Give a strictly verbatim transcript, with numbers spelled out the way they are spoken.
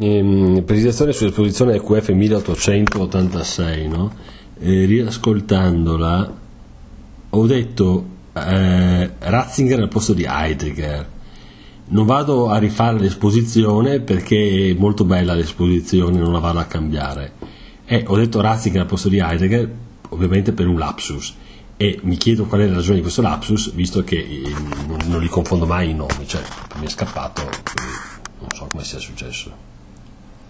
ehm, presentazione sull'esposizione Q F milleottocentottantasei, no? Eh, riascoltandola ho detto eh, Ratzinger al posto di Heidegger. Non vado a rifare l'esposizione perché è molto bella l'esposizione, non la vado a cambiare. E ho detto Ratzinger al posto di Heidegger ovviamente per un lapsus, e mi chiedo qual è la ragione di questo lapsus, visto che eh, non, non li confondo mai i nomi, cioè mi è scappato, non so come sia successo.